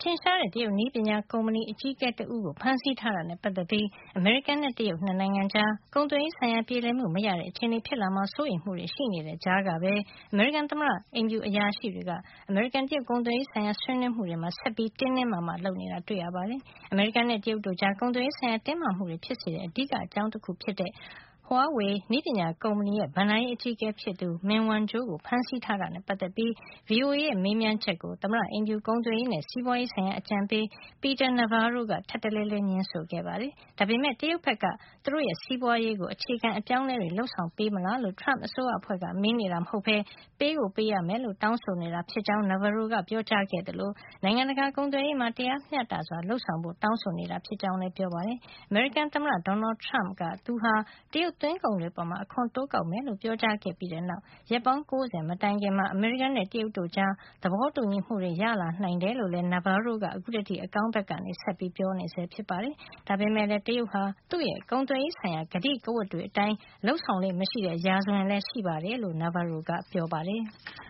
င်ရှားတဲ့ တရုတ်နည်းပညာကုမ္ပဏီအကြီးအကဲတဦးကို ဖမ်းဆီးထားတာနဲ့ ပတ်သက်ပြီး အမေရိကန်နဲ့ တရုတ် ၂ နိုင်ငံကြား ကုန်သွယ်ရေးဆိုင်ရာ ပြေလည်မှုမရတဲ့ အခြေအနေဖြစ်လာမှာ စိုးရိမ်မှုတွေရှိနေတဲ့ကြားကပဲ အမေရိကန်သမ္မတအိမ်ဖြူအရာရှိတွေက အမေရိကန်- တရုတ် ကုန်သွယ်ရေးဆိုင်ရာ ဆွေးနွေးမှုတွေ ဆက်ပြီး တင်းတင်းမာမာလုပ်နေတာ တွေ့ရပါတယ်။ အမေရိကန်နဲ့ တရုတ်တို့ကြား ကုန်သွယ်ရေးဆိုင်ရာ တင်းမာမှုတွေဖြစ်စေတဲ့ အဓိကအကြောင်းတခုဖြစ်တဲ့ Huawei နည်းပညာကုမ္ပဏီရဲ့ ဘဏ္ဍာရေးအကြီးအကဲဖြစ်သူ Meng Wanzhou ကို ဖမ်းဆီးထားတာနဲ့ ပတ်သက်ပြီး VOA ရဲ့ မေးမြန်းချက်ကို သမ္မတအိမ်ဖြူ ကုန်သွယ်ရေးနဲ့ စီးပွါးရေးဆိုင်ရာ အကြံပေး Peter Navarro က ထပ်တလဲလဲ ငြင်းဆိုခဲ့ပါတယ်။ ဒါပေမယ့် တရုတ်ဘက်က သူတို့ရဲ့ စီးပွါးရေးကို အခြေခံအပြောင်းအလဲတွေ လုပ်ဆောင်ပေးမလားလို့ Trump အစိုးရအဖွဲ့က မေးနေတာမဟုတ်ပဲ ပေးကို ပေးရမယ်လို့ တောင်းဆိုနေတာ ဖြစ်ကြောင်း Navarro က ပြောကြားခဲ့သလို နိုင်ငံတကာကုန်သွယ်ရေးမှာ တရားမျှတစွာ လုပ်ဆောင်ဖို့ တောင်းဆိုနေတာ ဖြစ်ကြောင်းလည်း ပြောပါတယ်။ အမေရိကန်သမ္မတ Donald Trump က သူဟာ တရုတ်သွင်းကုန်တွေအပေါ် အခွန်တိုးကောက်မယ်လို့ ပြောကြားခဲ့ပြီးတဲ့နောက် ရက်ပေါင်း ၉၀ မတိုင်ခင်မှာ အမေရိကန်နဲ့ တရုတ်တို့ကြား သဘောတူညီမှုတွေ ရလာနိုင်တယ်လို့လည်း Navarro က အခုထိ အကောင်းဘက်ကနေ ဆက်ပြောနေဆဲဖြစ်ပါတယ်။ ဒါပေမယ့်လည်း တရုတ်ဟာ သူ့ရဲ့ ကုန်သွယ်ရေးဆိုင်ရာ ကတိကဝတ်တွေအတိုင်း လုပ်ဆောင်လေ့မရှိတဲ့ ရာဇဝင်လည်း ရှိတယ်လို့ Navarro ကပြောပါတယ်။